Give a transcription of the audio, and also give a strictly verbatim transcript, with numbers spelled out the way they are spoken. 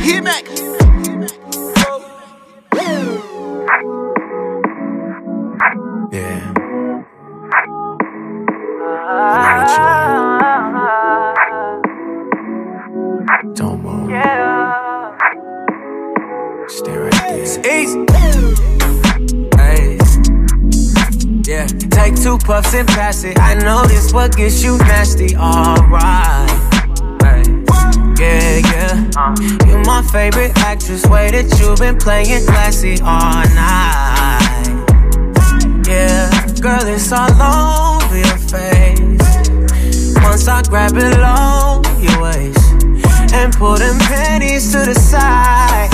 Hit back. Yeah. Don't move. Stay right there. It's easy. Hey. Yeah. Take two puffs and pass it. I know this what gets you nasty. Alright. Hey. Yeah, yeah. Uh. You my favorite actress. Way that you been playing classy all night. Yeah. Girl, it's all over your face. Once I grab it low your waist and pull them panties to the side.